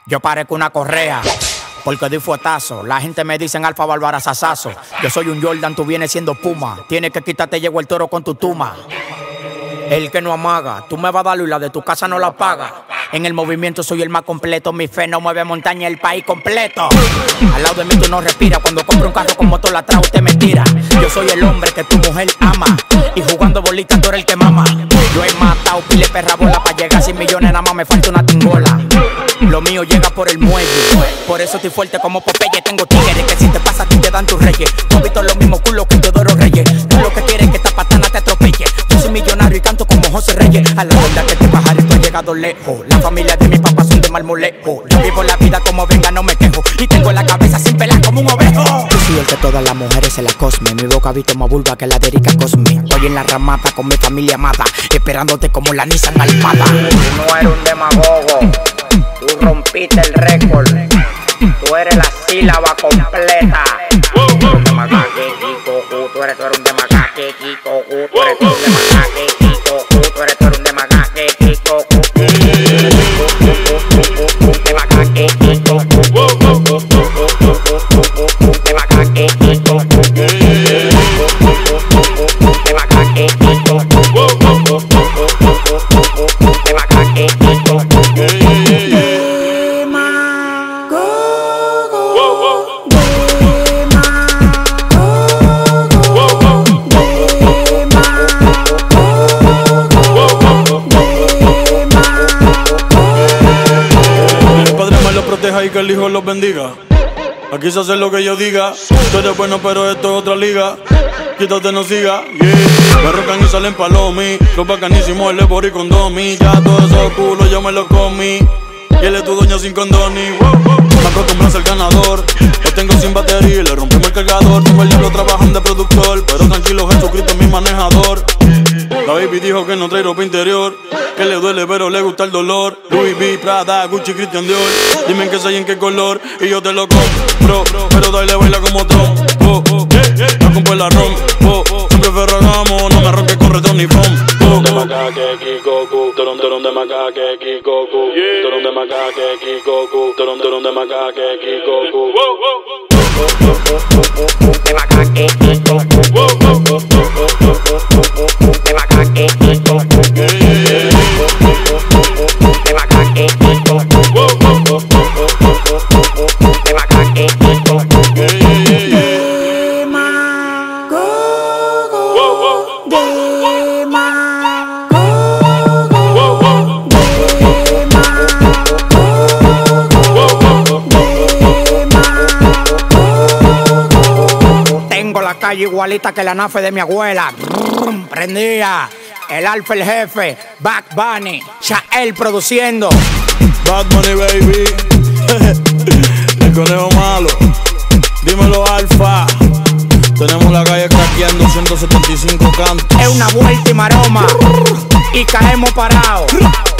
Yo parezco una correa, porque doy fuetazo. La gente me dicen Alfa Bárbara Sasazo. Yo soy un Jordan, tú vienes siendo Puma. Tienes que quitarte, llegó el toro con tu tuma. El que no amaga, tú me vas a dar y la de tu casa no la paga. En el movimiento soy el más completo, mi fe no mueve montaña, el país completo. Al lado de mí tú no respiras, cuando compro un carro con motor atrás usted me tira. Yo soy el hombre que tu mujer ama, y jugando bolita tú eres el que mama. Yo he matado pile perra bola, para llegar a 100 millones nada más me falta una tingola. Lo mío llega por el muelle, por eso estoy fuerte como Popeye. Tengo tigres que si te pasa a ti te dan tus reyes. Tú has visto los mismos culos que Teodoro Reyes. Tú lo que quieres es que esta patana te atropelle. Yo soy millonario y canto como José Reyes. A la verdad que te bajaré, tú has llegado lejos. La familia de mi papá son de Marmolejo. Yo vivo la vida como venga, no me quejo. Y tengo la cabeza sin pelar como un ovejo. Yo soy el que todas las mujeres se la cosme. Mi boca visto más vulva que la de Erika Cosme. Estoy en la ramata con mi familia amada, esperándote como la Nissan Almada. Tú no eres un demagogo, tú rompiste el récord. Tú eres la sílaba completa. Tú eres un demagogue, Kiko. Tú eres un demagogue, Kiko. Tú eres un demagogue, Kiko. Tú eres un demagogue, Kiko. Demagogue, Kiko. Demagogue, Kiko. Y que el hijo los bendiga. Aquí se hace lo que yo diga. Tú eres bueno pero esto es otra liga. Quítate, no siga, yeah. Me rocan y salen palomi. Los bacanísimos, el Ebori con Domi. Ya todos esos culos yo me los comí. Y él es tu dueño sin condoni. Me acostumbro a ser ganador. Lo tengo sin batería y le rompimos el cargador. Tengo el diablo trabajando de productor, pero tranquilo, Jesucristo es mi manejador. La baby dijo que no trae ropa interior, que le duele pero le gusta el dolor. Louis V, Prada, Gucci, Christian Dior. Dime en qué soy, en qué color y yo te lo compro. Pero dale, baila como Trump. No compro el arroz. Siempre ferragamo, no me ronques con retorno ni phone. De macaque, Kikoku. Toron de macaque, Kikoku. Toron de macaque, Kikoku. Toron de macaque, Kikoku. De macaque, Kikoku. De macaque, Kikoku. De macaque, Kikoku. De macaque, Kikoku. Tengo la calle igualita que la nafe de mi abuela. Prendía. El Alfa, el jefe. Bad Bunny. Chael produciendo. Bad Bunny, baby. El conejo malo. Dímelo, Alfa. Tenemos la calle craqueando 175 cantos. Es una vuelta y maroma. Y caemos parados.